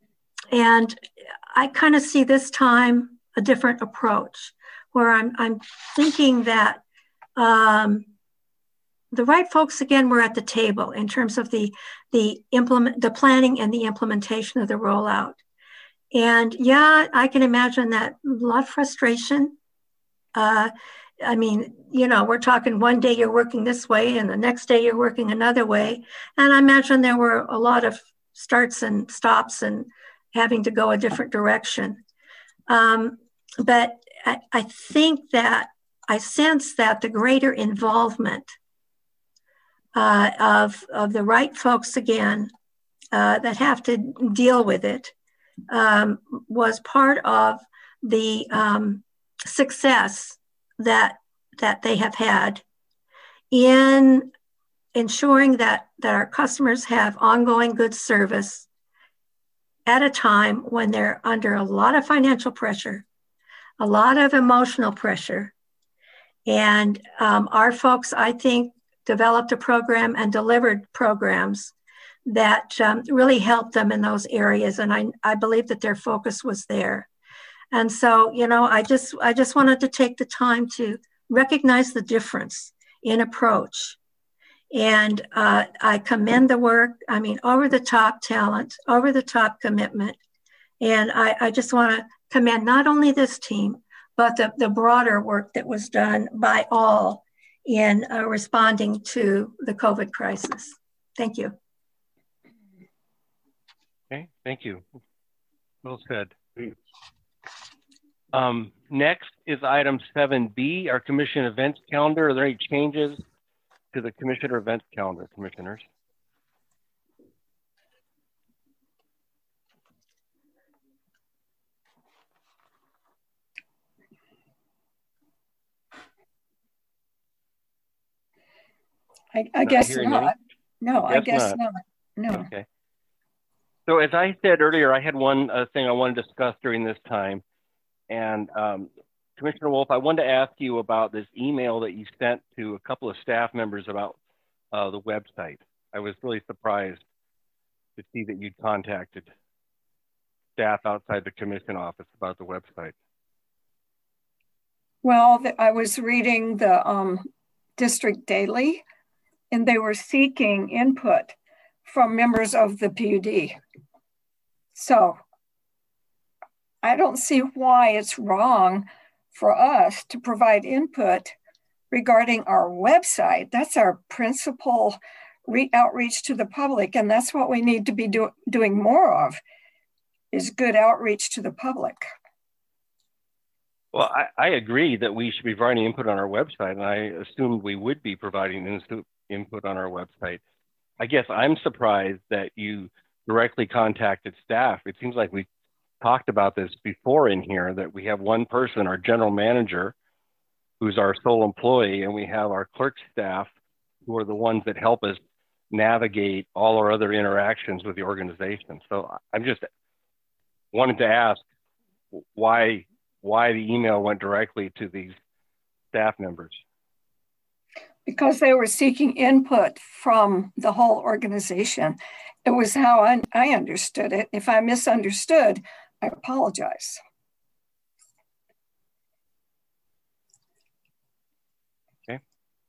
I kind of see this time a different approach, where I'm thinking that the right folks again were at the table in terms of the planning and the implementation of the rollout. And yeah, I can imagine that a lot of frustration. I mean, you know, we're talking one day you're working this way and the next day you're working another way. And I imagine there were a lot of starts and stops and having to go a different direction. But I think that I sense that the greater involvement of the right folks again that have to deal with it was part of the success that they have had in ensuring that our customers have ongoing good service at a time when they're under a lot of financial pressure, a lot of emotional pressure. And our folks, I think, developed a program and delivered programs that really helped them in those areas. And I believe that their focus was there. And so, you know, I just wanted to take the time to recognize the difference in approach. And I commend the work. I mean, over the top talent, over the top commitment. And I just want to commend not only this team, but the broader work that was done by all in responding to the COVID crisis. Thank you. Okay, thank you. Well said. Next is item 7B, our commission events calendar. Are there any changes to the commissioner events calendar, commissioners? I guess not. No, I guess not. No. Okay. So as I said earlier, I had one thing I want to discuss during this time. And Commissioner Wolf, I wanted to ask you about this email that you sent to a couple of staff members about the website. I was really surprised to see that you'd contacted staff outside the commission office about the website. Well, I was reading the District Daily, and they were seeking input from members of the PUD. So I don't see why it's wrong for us to provide input regarding our website. That's our principal outreach to the public, and that's what we need to be doing more of, is good outreach to the public. Well, I agree that we should be providing input on our website, and I assumed we would be providing input on our website. I guess I'm surprised that you directly contacted staff. It seems like we talked about this before in here, that we have one person, our general manager, who's our sole employee, and we have our clerk staff, who are the ones that help us navigate all our other interactions with the organization. So I'm just wanted to ask why the email went directly to these staff members. Because they were seeking input from the whole organization. It was how I understood it. If I misunderstood, I apologize. Okay.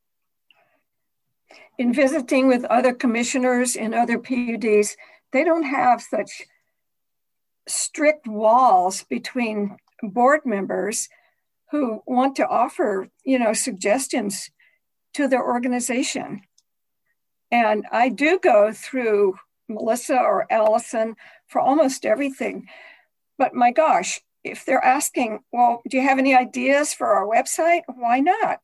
In visiting with other commissioners in other PUDs, they don't have such strict walls between board members who want to offer, suggestions to their organization. And I do go through Melissa or Allison for almost everything. But my gosh, if they're asking, well, do you have any ideas for our website? Why not?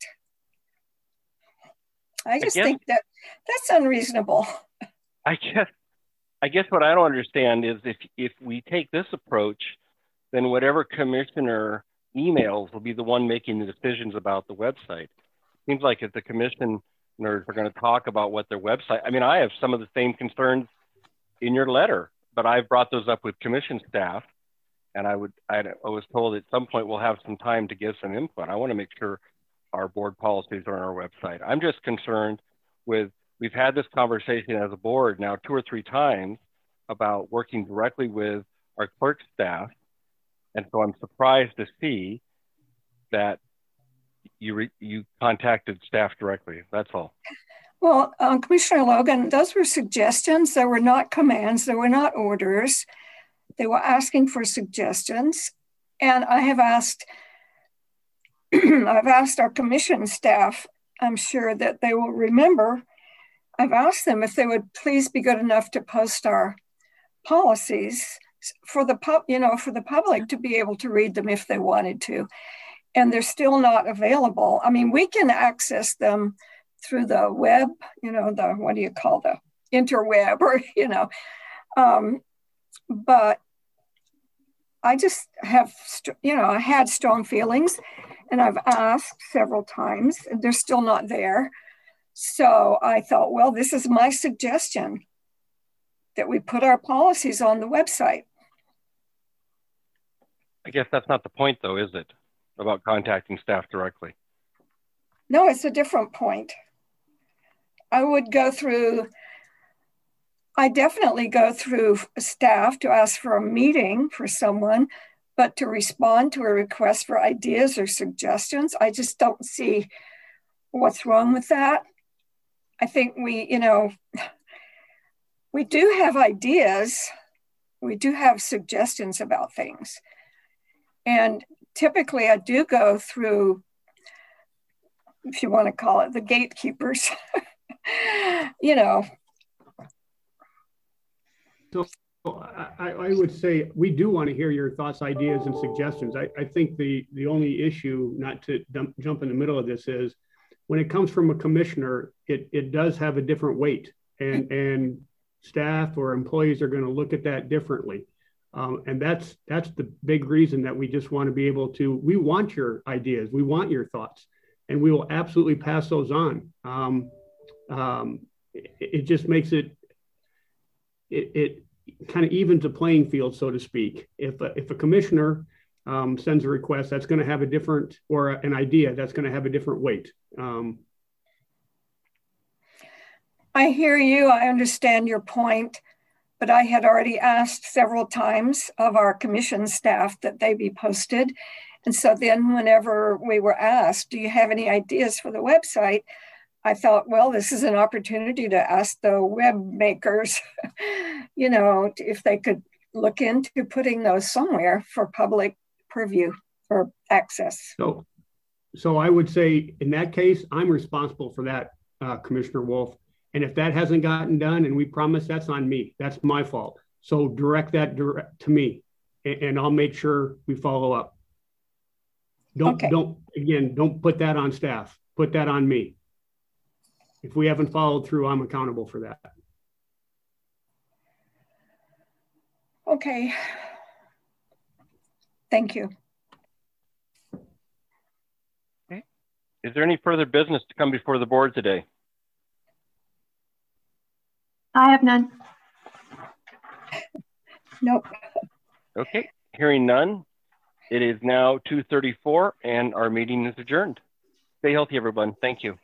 I just think that that's unreasonable. I guess what I don't understand is if we take this approach, then whatever commissioner emails will be the one making the decisions about the website. Seems like if the commissioners are going to talk about what their website, I mean, I have some of the same concerns in your letter, but I've brought those up with commission staff, and I was told at some point we'll have some time to give some input. I want to make sure our board policies are on our website. I'm just concerned with, we've had this conversation as a board now 2 or 3 times about working directly with our clerk staff. And so I'm surprised to see that you contacted staff directly. That's all. Well, Commissioner Logan, those were suggestions. They were not commands. They were not orders. They were asking for suggestions. And I have asked, I've asked our commission staff, I'm sure that they will remember, I've asked them if they would please be good enough to post our policies for the public to be able to read them if they wanted to. And they're still not available. I mean, we can access them through the web, what do you call the interweb, or, but I just have, I had strong feelings, and I've asked several times and they're still not there. So I thought, well, this is my suggestion, that we put our policies on the website. I guess that's not the point though, is it? About contacting staff directly? No, it's a different point. I definitely go through staff to ask for a meeting for someone, but to respond to a request for ideas or suggestions, I just don't see what's wrong with that. I think we do have ideas. We do have suggestions about things. And typically I do go through, if you want to call it, the gatekeepers, So I would say we do want to hear your thoughts, ideas, and suggestions. I think the only issue, not to jump in the middle of this, is when it comes from a commissioner, it does have a different weight, and staff or employees are going to look at that differently. And that's the big reason that we just want to be able to, we want your ideas, we want your thoughts, and we will absolutely pass those on. It just makes it kind of evens the playing field, so to speak. If a commissioner sends a request, that's going to have a different, or an idea that's going to have a different weight. I hear you. I understand your point, but I had already asked several times of our commission staff that they be posted. And so then whenever we were asked, do you have any ideas for the website? I thought, well, this is an opportunity to ask the web makers, if they could look into putting those somewhere for public purview or access. So I would say in that case, I'm responsible for that, Commissioner Wolf. And if that hasn't gotten done, and we promise, that's on me. That's my fault. So direct that to me, and I'll make sure we follow up. Don't put that on staff. Put that on me. If we haven't followed through, I'm accountable for that. Okay. Thank you. Okay. Is there any further business to come before the board today? I have none. Nope. Okay, hearing none. It is now 2:34 and our meeting is adjourned. Stay healthy, everyone. Thank you.